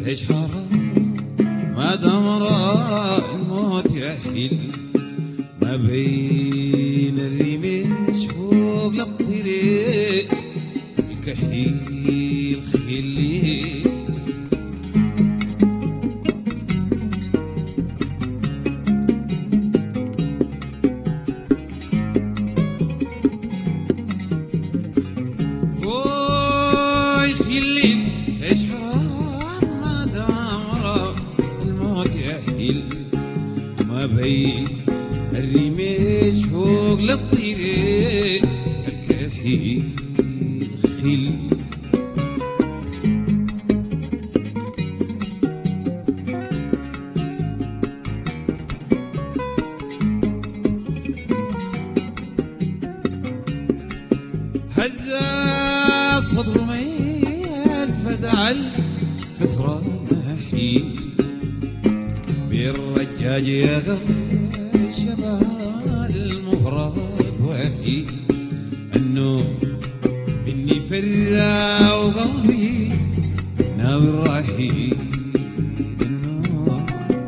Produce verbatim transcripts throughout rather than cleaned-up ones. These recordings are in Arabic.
عيش حرام ما دام راء الموت يحل ما بين الرمش فوق للطريق الكحيل خلي وي خلي عيش حرام ما دام راء الموت يحل ما بين الرمش فوق للطريق الكحيل خل هز صدر ميل فدعل خسران نحيل بالرجاج يا قلب الشباب المهرب وحيد النوم مني فرا وقلبي ناوي الرحيل النوم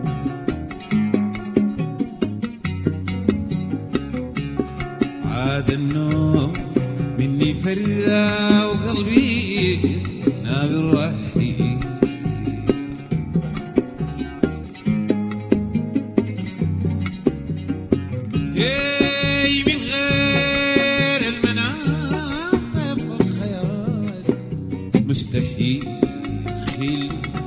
عاد النوم مني فرا وقلبي ناوي الرحيل هي من غير المنام طيف الخيال مستحيل خيل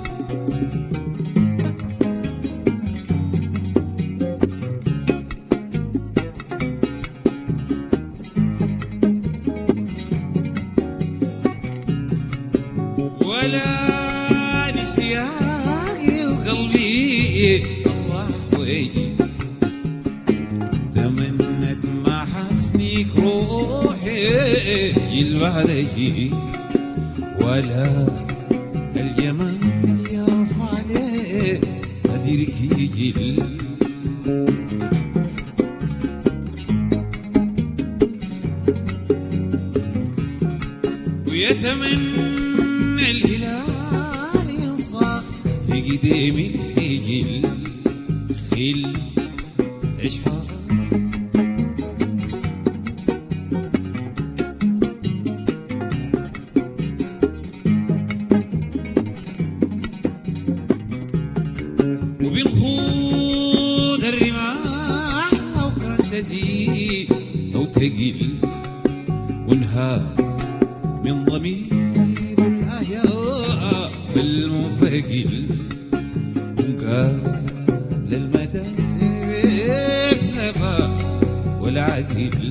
ولا نشتياقي وقلبي أصبح ويجي تمنت ما حسنيك روحي جيل بعدي ولا الجمال يرفع ليه قدرك يجيل ويتمنى الهلال ينصاع في قدامك يجيل خل عيش حرام وبنخوض الرماح لو كان تزيد أو تقل ونهار من ضمير الأحياء في المفقل ونقال للمدى في الثبات والعقل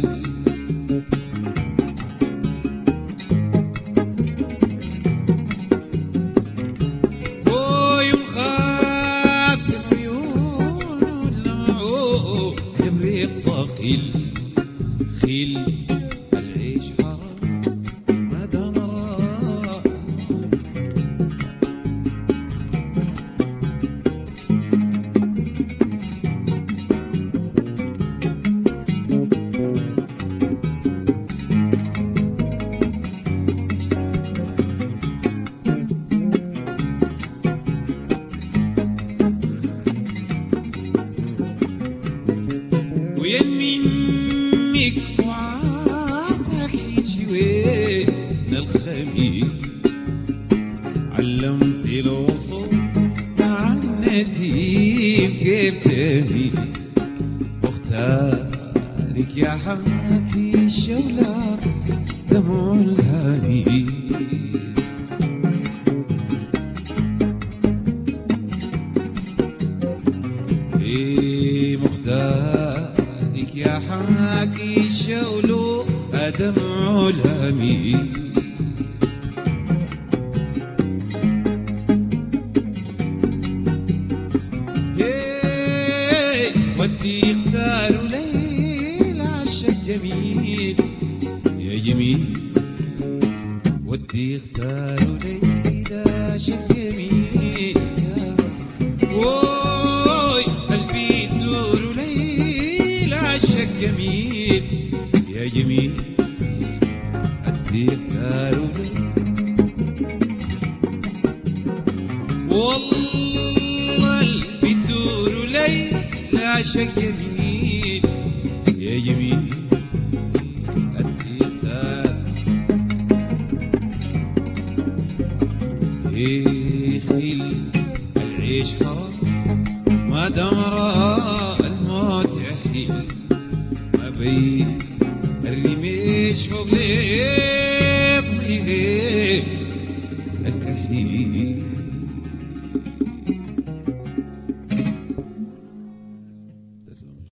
صقيل خيل العيش حرام ما دام راء ويمينك وعاتك يجوين الخميل علمت الوصول مع النسيم كيف تبي واختارك يا حاكي الشولة دمع الهميل ايه مختار يا حاكي الشولو أدمع الهميل ودي اختاروا ليل عشا جميل يا جميل ودي اختاروا ليل عشا جميل يا ووي قلبي تدور ليل عشا جميل يا جميل ودي اختاروا ليل والله القلب يدور لي لا شك يمين يا يمين التختار يا خيل العيش حرام ما دام راى الموت يحيل ما بين الرميش فوق لي الطير الكحيل